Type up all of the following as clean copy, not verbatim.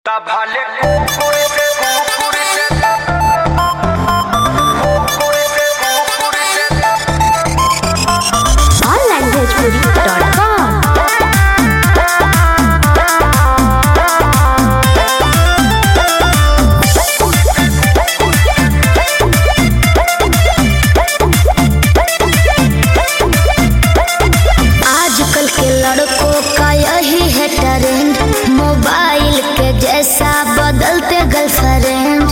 भले कुकुर से onlanguagepuri.com आजकल के लड़कों का यही है ट्रेंड, मोबाइल के जैसा बदलते गर्लफ्रेंड।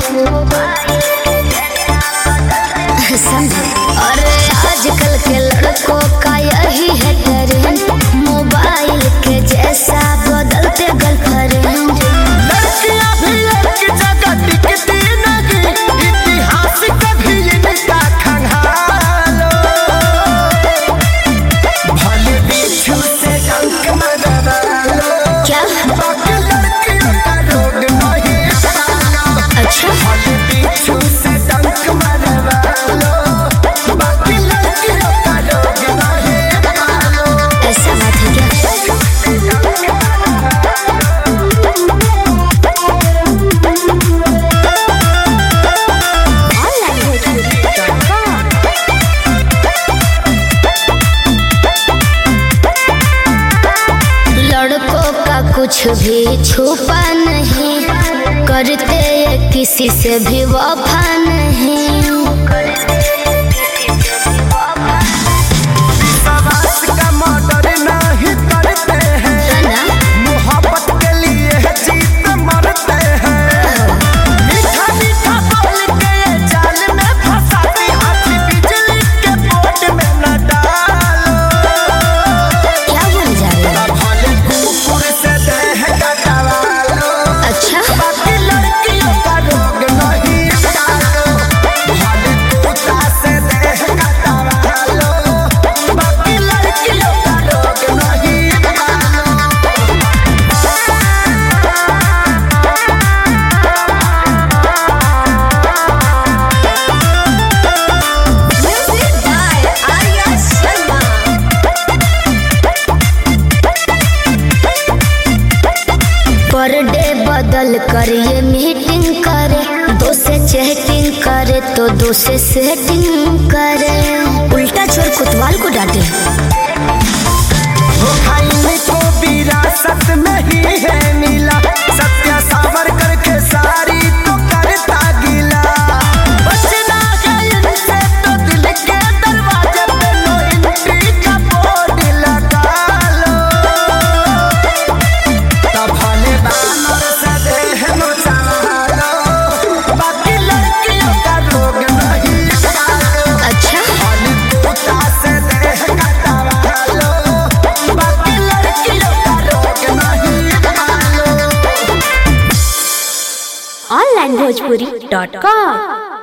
अरे आजकल के लड़कों का यही है ट्रेंड, मोबाइल के जैसा बदलते गर्लफ्रेंड। लड़कियां भी एक जगह टिकती नहीं, इतिहास कभी इनका खंगालो। भले बिच्छू से डंक मरवालो, क्या? बाकी लड़कियों का रोग नहीं डालो। अच्छा, भले बिच्छू से डंक मरवालो, बाकी लड़कियों का रोग नहीं डालो। ऐसा बात है क्या? onlanguagepuri.com लड़कों का कुछ भी छुपा नहीं, करते ये किसी से भी वफा नहीं। समाज का मर्डर नहीं करते हैं, है ना? मोहब्बत के लिए जीत मरते हैं। मीठा मीठा बोल के ये जाल में फंसाती, हाथी बिजली के बोट में न डालो। क्या बन जाएगा? भले कुकुर से देह कटवालो, अच्छा, बाकी लड़कियों का रोग नहीं डालो। भले कुत्ता से देह कटवालो, बाकी लड़कियों का रोग नहीं डालो। Music by Arya Sharma. पर डे बदल कर ये मीटिंग करे, दो से चैटिंग करे तो दो से सेटिंग करे। उल्टा चोर कोतवाल को डांटे। भाई को विरासत में ही है मिला, सत्या सावरकर के सारी तो करता गिला। बचना है इनसे तो दिल के दरवाजे पे नो एंट्री का बोर्ड लगा लो। तब भले बानर से देह नुचालो, बाकी लड़कियों का रोग नहीं डालो। अच्छा, भले कुत्ता से देह कटवालो, बाकी लड़कियों का रोग नहीं डालो। onlanguagepuri.com